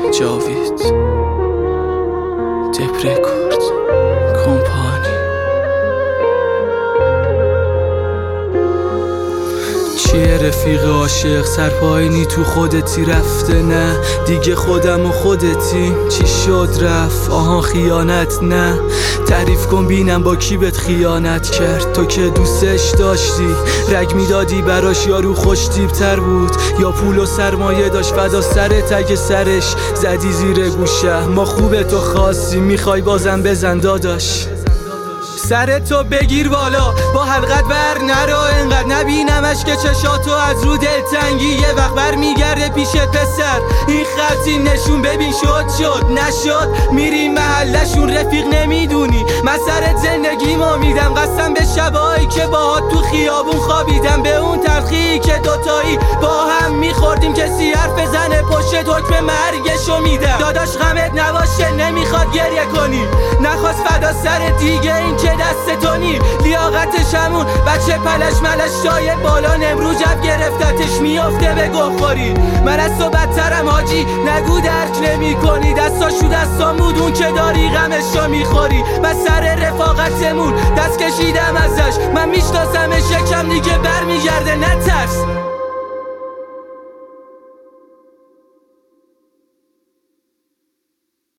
جاوید دپرکورد کمپانی. چیه رفیق عاشق سرپاینی تو خودتی رفته نه دیگه خودم و خودتی چی شد رفت آها خیانت نه تعریف کن بینم با کی بهت خیانت کرد تو که دوستش داشتی رگ میدادی براش یارو خوش تیبتر بود یا پول و سرمایه داشت فدا سرت اگه سرش زدی زیر گوشه ما خوبه تو خواستی میخوای بازم بزن داداش سرتو بگیر بالا با حلقت بر نرو انقدر نبینمش که چشاتو از رو دلتنگی یه وقت بر میگرده پیش پسر این خطی نشون ببین شد نشد میری محلشون رفیق نمیدونی من سرت زندگیمو میدم قسم به شبایی که باهات تو خیابون خوابیدم به اون تلخی که دوتایی با هم میخوردیم کسی حرف بزنه پشت حکم مرگشو میدم داداش غمت نباشه نمیخواد گریه کنی نخواست فدا سر دیگه این که دست تو نی لیاقتش همون بچه پلش ملش شاید بالا نمرو جب گرفتتش میافته به گوخوری من از تو بدترم حاجی نگو درک نمی کنی دستاشو دستان بود اون که داری غمشو میخوری من سر رفاقتمون دست کشیدم ازش من میشناسمش یکم دیگه برمیگرده نترس